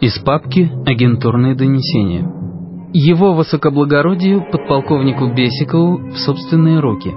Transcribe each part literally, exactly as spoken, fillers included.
Из папки «Агентурные донесения». Его высокоблагородию подполковнику Бесикову в собственные руки.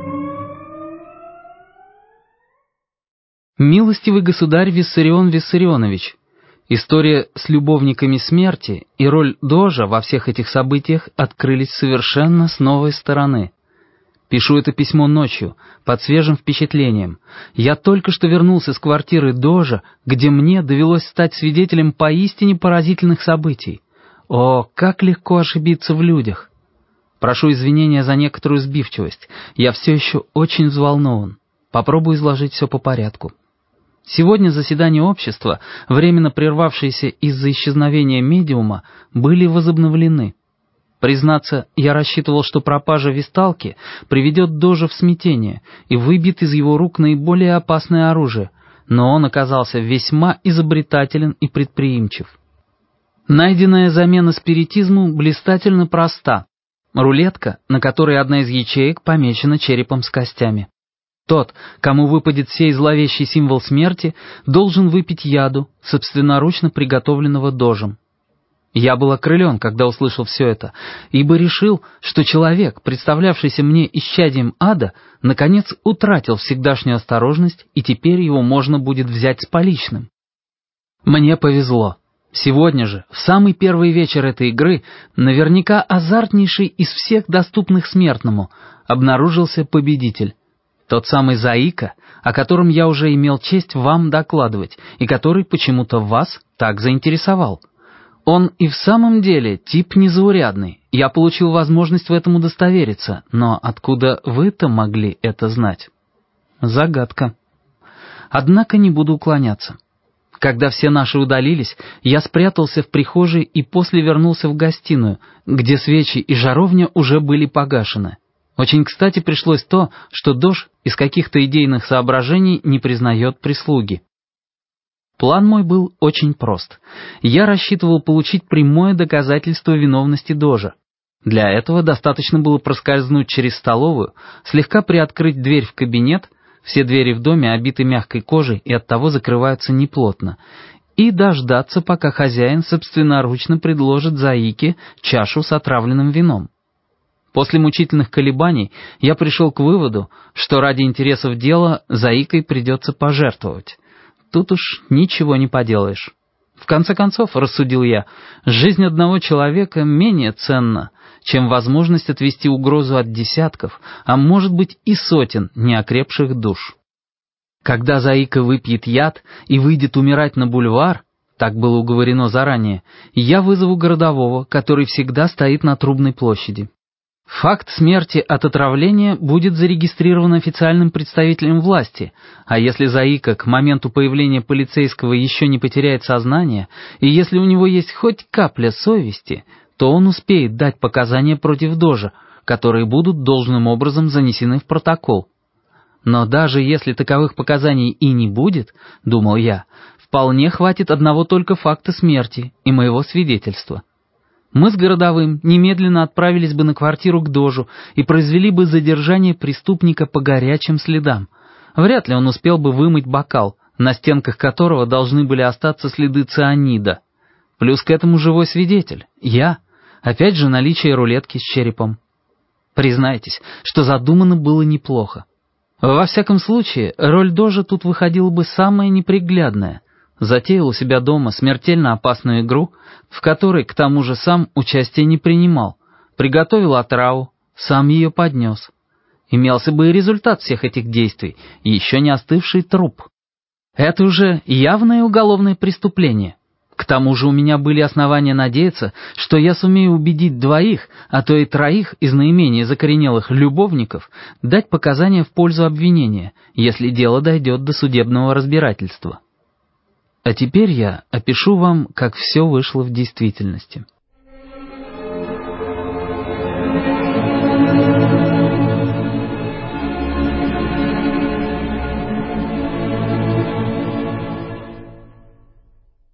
Милостивый государь Виссарион Виссарионович, история с любовниками смерти и роль Дожа во всех этих событиях открылись совершенно с новой стороны. Пишу это письмо ночью, под свежим впечатлением. Я только что вернулся с квартиры Дожа, где мне довелось стать свидетелем поистине поразительных событий. О, как легко ошибиться в людях! Прошу извинения за некоторую сбивчивость. Я все еще очень взволнован. Попробую изложить все по порядку. Сегодня заседания общества, временно прервавшиеся из-за исчезновения медиума, были возобновлены. Признаться, я рассчитывал, что пропажа висталки приведет Дожа в смятение и выбьет из его рук наиболее опасное оружие, но он оказался весьма изобретателен и предприимчив. Найденная замена спиритизму блистательно проста. Рулетка, на которой одна из ячеек помечена черепом с костями. Тот, кому выпадет сей зловещий символ смерти, должен выпить яду, собственноручно приготовленного Дожем. Я был окрылен, когда услышал все это, ибо решил, что человек, представлявшийся мне исчадием ада, наконец утратил всегдашнюю осторожность, и теперь его можно будет взять с поличным. Мне повезло. Сегодня же, в самый первый вечер этой игры, наверняка азартнейший из всех доступных смертному, обнаружился победитель. Тот самый Заика, о котором я уже имел честь вам докладывать, и который почему-то вас так заинтересовал. Он и в самом деле тип незаурядный. Я получил возможность в этом удостовериться, но откуда вы-то могли это знать? Загадка. Однако не буду уклоняться. Когда все наши удалились, я спрятался в прихожей и после вернулся в гостиную, где свечи и жаровня уже были погашены. Очень кстати пришлось то, что Дож из каких-то идейных соображений не признает прислуги. План мой был очень прост. Я рассчитывал получить прямое доказательство виновности Дожа. Для этого достаточно было проскользнуть через столовую, слегка приоткрыть дверь в кабинет, все двери в доме обиты мягкой кожей и оттого закрываются неплотно, и дождаться, пока хозяин собственноручно предложит Заике чашу с отравленным вином. После мучительных колебаний я пришел к выводу, что ради интересов дела Заикой придется пожертвовать. Тут уж ничего не поделаешь. В конце концов, рассудил я, жизнь одного человека менее ценна, чем возможность отвести угрозу от десятков, а может быть и сотен неокрепших душ. Когда Заика выпьет яд и выйдет умирать на бульвар, так было уговорено заранее, я вызову городового, который всегда стоит на Трубной площади. Факт смерти от отравления будет зарегистрирован официальным представителем власти, а если Заика к моменту появления полицейского еще не потеряет сознание, и если у него есть хоть капля совести, то он успеет дать показания против Дожа, которые будут должным образом занесены в протокол. Но даже если таковых показаний и не будет, думал я, вполне хватит одного только факта смерти и моего свидетельства. Мы с городовым немедленно отправились бы на квартиру к Дожу и произвели бы задержание преступника по горячим следам. Вряд ли он успел бы вымыть бокал, на стенках которого должны были остаться следы цианида. Плюс к этому живой свидетель, я, опять же наличие рулетки с черепом. Признайтесь, что задумано было неплохо. Во всяком случае, роль Дожа тут выходила бы самая неприглядная. Затеял у себя дома смертельно опасную игру, в которой, к тому же, сам участия не принимал, приготовил отраву, сам ее поднес. Имелся бы и результат всех этих действий, еще не остывший труп. Это уже явное уголовное преступление. К тому же у меня были основания надеяться, что я сумею убедить двоих, а то и троих из наименее закоренелых любовников дать показания в пользу обвинения, если дело дойдет до судебного разбирательства. А теперь я опишу вам, как все вышло в действительности.